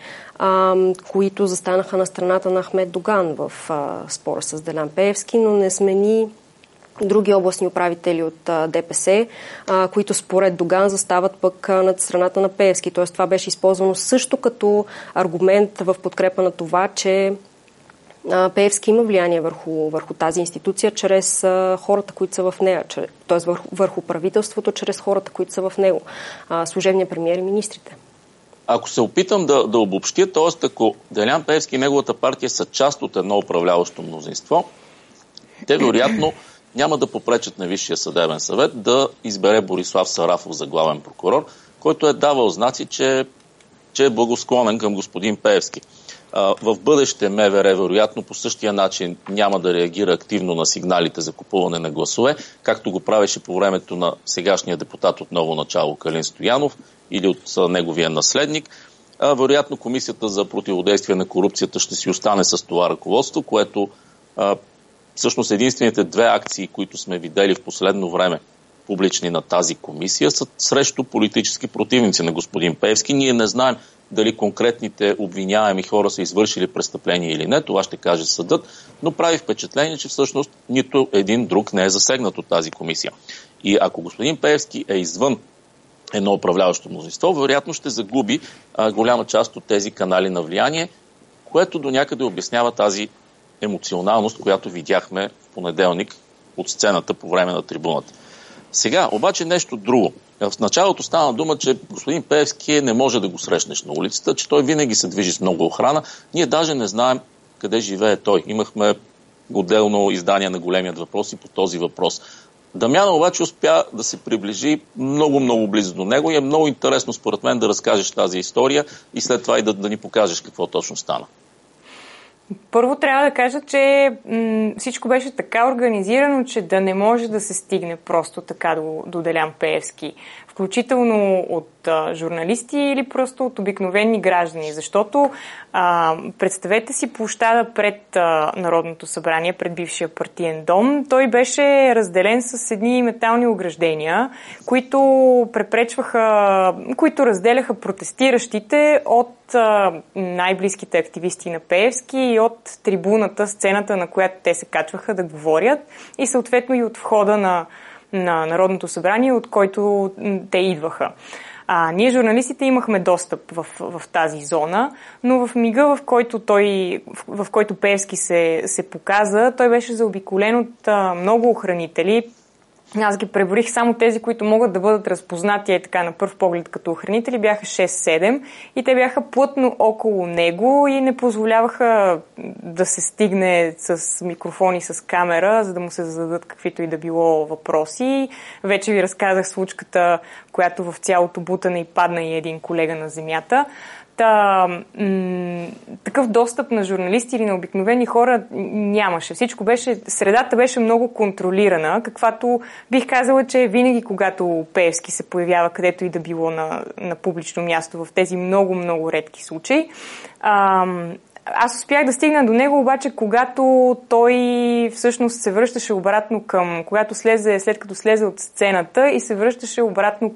S2: които застанаха на страната на Ахмед Доган в спора с Делян Пеевски, но не смени други областни управители от ДПС, които според Доган застават пък над страната на Пеевски. Т.е. това беше използвано също като аргумент в подкрепа на това, че Пеевски има влияние върху тази институция чрез хората, които са в нея, т.е. върху правителството, чрез хората, които са в него, служебния премиер и министрите.
S1: Ако се опитам да обобщя, т.е. ако Делян Пеевски и неговата партия са част от едно управляващо мнозинство, те вероятно няма да попречат на Висшия съдебен съвет да избере Борислав Сарафов за главен прокурор, който е давал знаци, че е благосклонен към господин Пеевски. В бъдеще МВР вероятно по същия начин няма да реагира активно на сигналите за купуване на гласове, както го правеше по времето на сегашния депутат от ново начало Калин Стоянов или от неговия наследник. Вероятно Комисията за противодействие на корупцията ще си остане с това ръководство, което всъщност единствените две акции, които сме видели в последно време публични на тази комисия, са срещу политически противници на господин Пеевски. Ние не знаем дали конкретните обвиняеми хора са извършили престъпление или не, това ще каже съдът, но прави впечатление, че всъщност нито един друг не е засегнат от тази комисия. И ако господин Пеевски е извън едно управляващо мнозинство, вероятно ще загуби голяма част от тези канали на влияние, което до някъде обяснява тази емоционалност, която видяхме в понеделник от сцената по време на трибуната. Сега, обаче нещо друго. В началото стана дума, че господин Пеевски не може да го срещнеш на улицата, че той винаги се движи с много охрана. Ние даже не знаем къде живее той. Имахме отделно издание на Големият въпрос и по този въпрос. Дамяна обаче успя да се приближи много близо до него и е много интересно според мен да разкажеш тази история и след това и да ни покажеш какво точно стана.
S3: Първо трябва да кажа, че всичко беше така организирано, че да не може да се стигне просто така до Делян Пеевски. Включително от журналисти или просто от обикновени граждани. Защото представете си площада пред Народното събрание, пред бившия партиен дом. Той беше разделен с едни метални ограждения, които разделяха протестиращите от най-близките активисти на Пеевски и от трибуната, сцената, на която те се качваха да говорят и съответно и от входа на Народното събрание, от който те идваха. Ние, журналистите, имахме достъп в тази зона, но в мига, в който Пеевски се показа, той беше заобиколен от много охранители. Аз ги преброих само тези, които могат да бъдат разпознати така на пръв поглед като охранители, бяха 6-7 и те бяха плътно около него и не позволяваха да се стигне с микрофони, с камера, за да му се зададат каквито и да било въпроси. Вече ви разказах случката, която в цялото бутане и падна и един колега на земята. Такъв достъп на журналисти или на обикновени хора нямаше. Средата беше много контролирана, каквато бих казала, че винаги, когато Пеевски се появява където и да било на публично място в тези много редки случаи. Аз успях да стигна до него, обаче когато той всъщност се връщаше обратно след като слезе от сцената и се връщаше обратно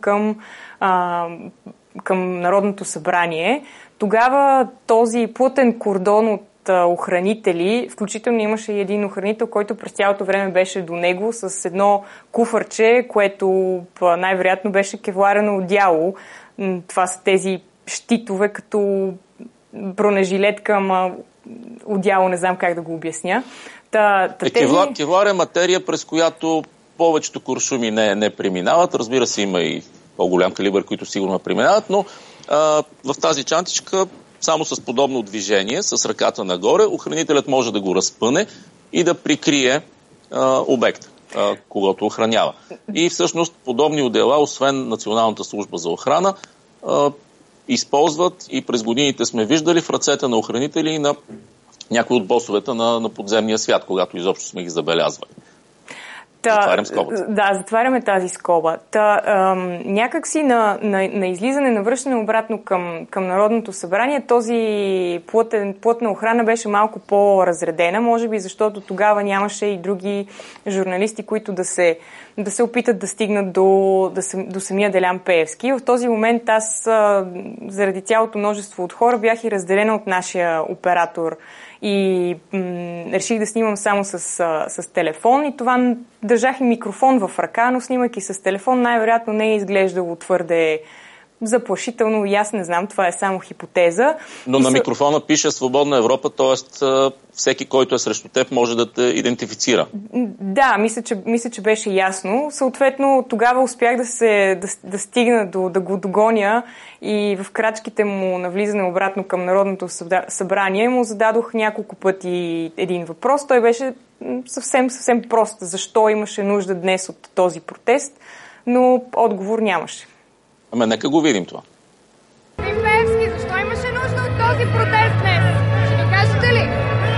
S3: към Народното събрание, тогава този плътен кордон от охранители, включително имаше и един охранител, който през цялото време беше до него с едно куфарче, което най-вероятно беше кевларено одяло. Това са тези щитове като бронежилетка, одяло, не знам как да го обясня.
S1: Кевлар е материя, през която повечето куршуми не преминават. Разбира се, има и по-голям калибър, които сигурно преминават, но в тази чантичка само с подобно движение, с ръката нагоре, охранителят може да го разпъне и да прикрие обекта, когато охранява. И всъщност подобни отдела, освен Националната служба за охрана, използват и през годините сме виждали в ръцете на охранители и на някои от босовете на подземния свят, когато изобщо сме ги забелязвали. Затварям скобата.
S3: Да, затваряме тази скоба. Някакси на излизане, на връщане обратно към Народното събрание, този плътна охрана беше малко по-разредена, може би защото тогава нямаше и други журналисти, които да се опитат да стигнат до самия Делян Пеевски. В този момент аз, заради цялото множество от хора, бях и разделена от нашия оператор и реших да снимам само с телефон и това държах и микрофон в ръка, но снимайки с телефон най-вероятно не е изглеждало твърде заплашително и аз не знам, това е само хипотеза.
S1: Но на микрофона пише Свободна Европа, т.е. всеки, който е срещу теб, може да те идентифицира.
S3: Да, мисля, че беше ясно. Съответно, тогава успях да стигна да го догоня и в крачките му на влизане обратно към Народното събрание му зададох няколко пъти един въпрос. Той беше съвсем прост. Защо имаше нужда днес от този протест? Но отговор нямаше.
S1: Ами нека го видим това.
S6: Господин Пеевски, защо имаше нужда от този протест днес? Ще ни кажете ли?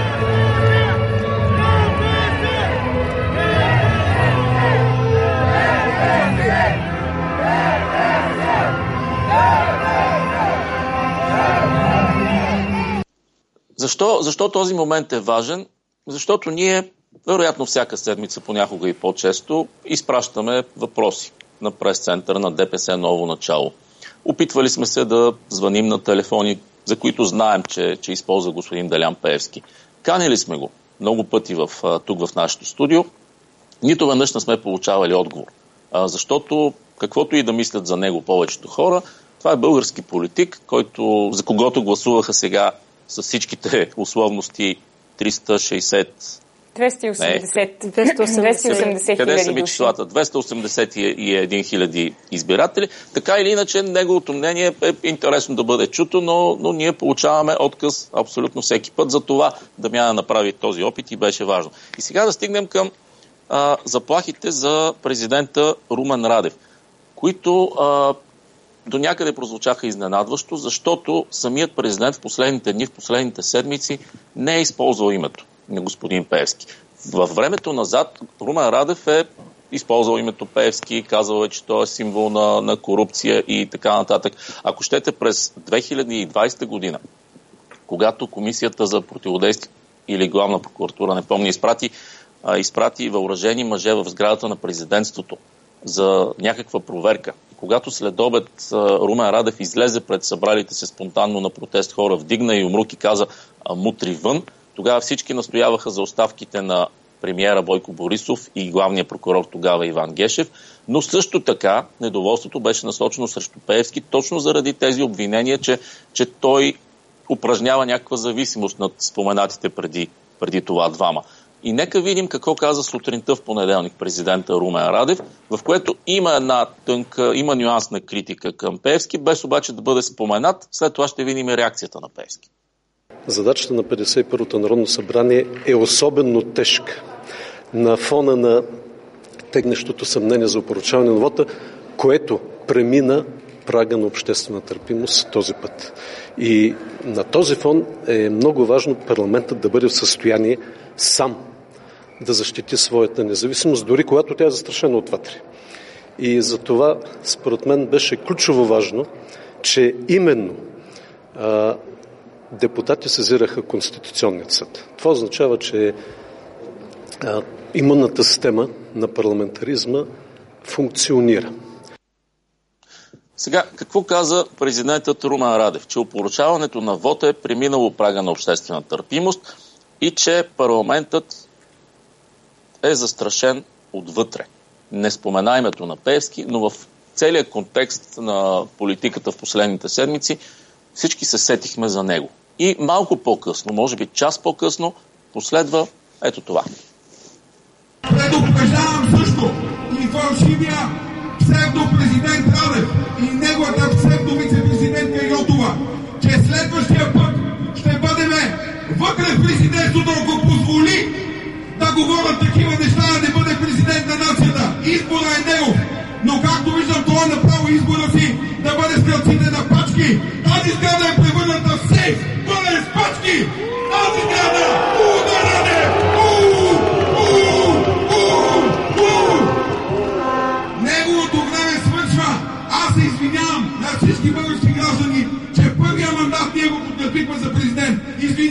S1: Защо този момент е важен? Защото ние, вероятно всяка седмица, понякога и по-често, изпращаме въпроси на прес-центъра на ДПС Ново начало. Опитвали сме се да звъним на телефони, за които знаем, че използва господин Делян Пеевски. Канили сме го много пъти тук в нашето студио. Нито веднъж не сме получавали отговор. Защото каквото и да мислят за него повечето хора, това е български политик, за когото гласуваха сега с всичките условности
S3: 280
S1: Къде са
S3: хиляди
S1: ми числата? 281 хиляди избиратели. Така или иначе, неговото мнение е интересно да бъде чуто, но ние получаваме отказ абсолютно всеки път. За това Дамяна направи този опит и беше важно. И сега да стигнем към заплахите за президента Румен Радев, които до някъде прозвучаха изненадващо, защото самият президент в последните дни, в последните седмици не е използвал името на господин Пеевски. Във времето назад Румен Радев е използвал името Пеевски, казал е, че той е символ на корупция и така нататък. Ако щете, през 2020 година, когато Комисията за противодействие или Главна прокуратура, не помня, изпрати въоръжени мъже в сградата на президентството за някаква проверка. Когато след обед Румен Радев излезе пред събралите се спонтанно на протест хора, вдигна и умрук и каза "мутри вън", тогава всички настояваха за оставките на премиера Бойко Борисов и главния прокурор тогава Иван Гешев, но също така недоволството беше насочено срещу Пеевски точно заради тези обвинения, че той упражнява някаква зависимост над споменатите преди това двама. И нека видим какво каза сутринта в понеделник президента Румен Радев, в което има една има нюансна критика към Пеевски, без обаче да бъде споменат. След това ще видим реакцията на Пеевски.
S11: Задачата на 51-то Народно събрание е особено тежка на фона на тегнещото съмнение за опорочаване на вота, което премина прага на обществена търпимост този път. И на този фон е много важно парламентът да бъде в състояние сам да защити своята независимост, дори когато тя е застрашена отвътре. И за това, според мен, беше ключово важно, че именно депутати сезираха Конституционният съд. Това означава, че имунната система на парламентаризма функционира.
S1: Сега, какво каза президентът Румен Радев? Че опорочаването на вота е преминало прага на обществена търпимост и че парламентът е застрашен отвътре. Не спомена името на Пеевски, но в целия контекст на политиката в последните седмици всички се сетихме за него. И малко по-късно, може би час по-късно, последва ето това.
S9: Предупреждавам също и фалшивия псевдопрезидент Радев и неговата псевдовицепрезидентка Йотова, че следващия път ще бъдем вътре в президентството, ако позволи да говорят такива неща, да не бъде президент на нацията. Избора е негов. Но както виждам, това е направо избора си да бъде с крилците на пачки. Тази сграда е превърната в сейф, пълен с пачки. Тази сграда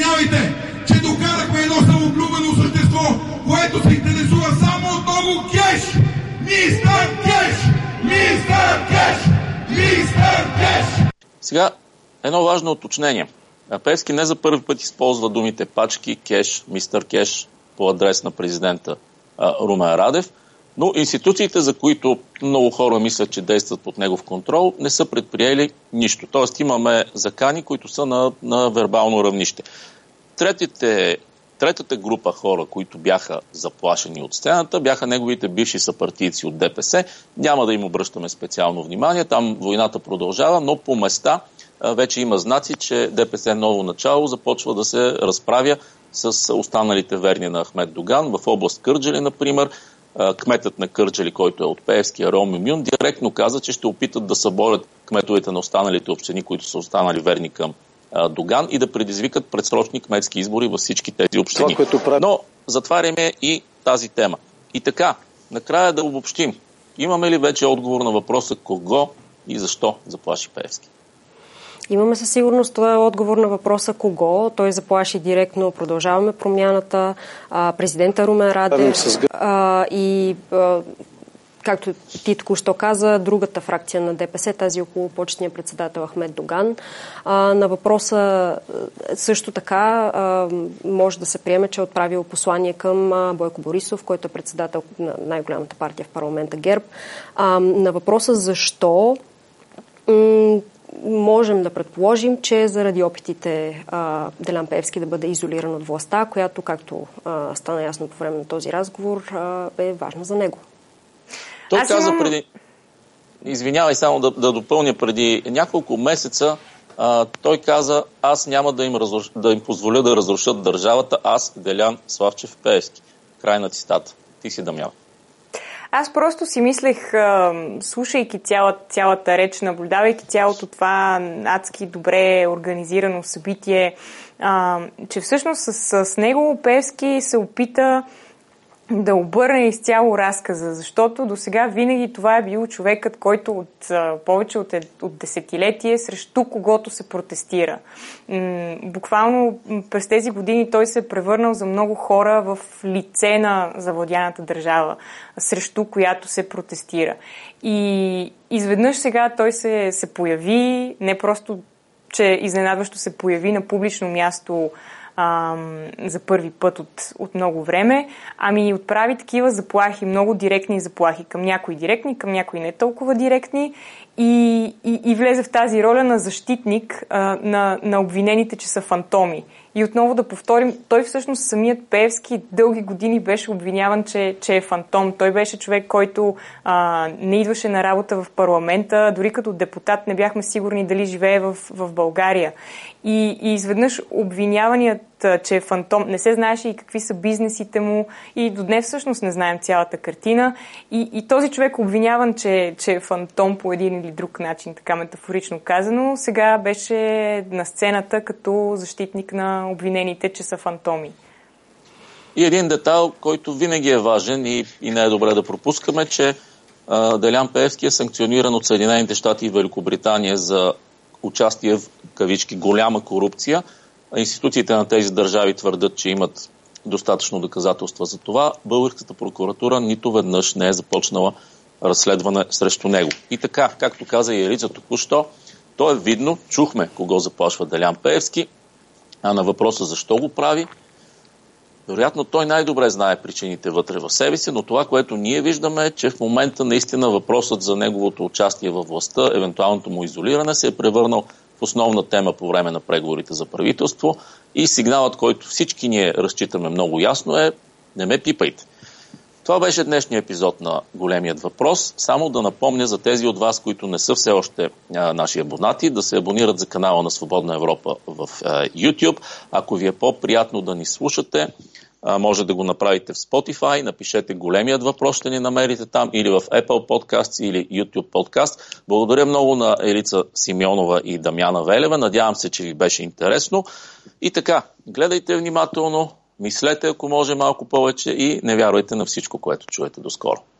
S9: извинявайте, че докарахме едно самовлюбено същество, което се интересува само от много кеш! Мистер Кеш! Мистер Кеш! Мистер Кеш!
S1: Сега, едно важно уточнение. Пеевски не за първи път използва думите пачки, кеш, мистер Кеш по адрес на президента Румен Радев, но институциите, за които много хора мислят, че действат под негов контрол, не са предприели нищо. Тоест имаме закани, които са на вербално равнище. Третата група хора, които бяха заплашени от сцената, бяха неговите бивши съпартийци от ДПС. Няма да им обръщаме специално внимание. Там войната продължава, но по места вече има знаци, че ДПС ново начало започва да се разправя с останалите верни на Ахмед Доган. В област Кърджали, например, кметът на Кърджали, който е от Пеевския, Роми Мюн, директно каза, че ще опитат да съборят кметовете на останалите общини, които са останали верни към Доган и да предизвикат предсрочни кметски избори във всички тези общини. Но затваряме и тази тема. И така, накрая да обобщим. Имаме ли вече отговор на въпроса кого и защо заплаши Пеевски?
S2: Имаме със сигурност това е отговор на въпроса кого. Той заплаши директно Продължаваме промяната, президента Румен Радев и както ти току-що каза, другата фракция на ДПС, тази около почетния председател Ахмед Доган. На въпроса също така може да се приеме, че е отправил послание към Бойко Борисов, който е председател на най-голямата партия в парламента ГЕРБ. На въпроса защо можем да предположим, че заради опитите Делян Пеевски да бъде изолиран от властта, която, както стана ясно по време на този разговор, е важна за него.
S1: Той каза преди... Извинявай, само да допълня, преди няколко месеца той каза, аз няма да им позволя да разрушат държавата, аз, Делян Славчев Пеевски. Край на цитата. Ти си, Дамян.
S3: Аз просто си мислех, слушайки цялата реч, наблюдавайки цялото това адски добре организирано събитие, че всъщност с него Пеевски се опита да обърне изцяло разказа, защото до сега винаги това е бил човекът, който от повече от десетилетие срещу когото се протестира. Буквално през тези години той се е превърнал за много хора в лице на завладяната държава, срещу която се протестира. И изведнъж сега той се появи, не просто, че изненадващо се появи на публично място за първи път от много време, ами отправи такива заплахи, много директни заплахи, към някои директни, към някои не толкова директни и влезе в тази роля на защитник на обвинените, че са фантоми. И отново да повторим, той всъщност самият Пеевски дълги години беше обвиняван, че е фантом. Той беше човек, който не идваше на работа в парламента, дори като депутат не бяхме сигурни дали живее в България. И изведнъж обвиняваният, че е фантом, не се знаеше и какви са бизнесите му и до днес всъщност не знаем цялата картина. И този човек обвиняван, че е фантом по един или друг начин, така метафорично казано, сега беше на сцената като защитник на обвинените, че са фантоми.
S1: И един детайл, който винаги е важен и не е добре да пропускаме, че Делян Пеевски е санкциониран от Съединените щати и Великобритания за участие в кавички голяма корупция. Институциите на тези държави твърдят, че имат достатъчно доказателства за това. Българската прокуратура нито веднъж не е започнала разследване срещу него. И така, както каза и Елица току-що, то е видно, чухме кого заплашва Делян Пеевски, а на въпроса защо го прави, вероятно той най-добре знае причините вътре в себе си, но това, което ние виждаме е, че в момента наистина въпросът за неговото участие във властта, евентуалното му изолиране, се е превърнал в основна тема по време на преговорите за правителство и сигналът, който всички ние разчитаме много ясно е: не ме пипайте. Това беше днешният епизод на Големият въпрос. Само да напомня за тези от вас, които не са все още наши абонати, да се абонират за канала на Свободна Европа в YouTube. Ако ви е по-приятно да ни слушате, може да го направите в Spotify, напишете Големият въпрос, ще ни намерите там, или в Apple Podcasts или YouTube Podcast. Благодаря много на Елица Симеонова и Дамяна Велева. Надявам се, че ви беше интересно. И така, гледайте внимателно, мислете, ако може, малко повече и не вярвайте на всичко, което чуете. До скоро.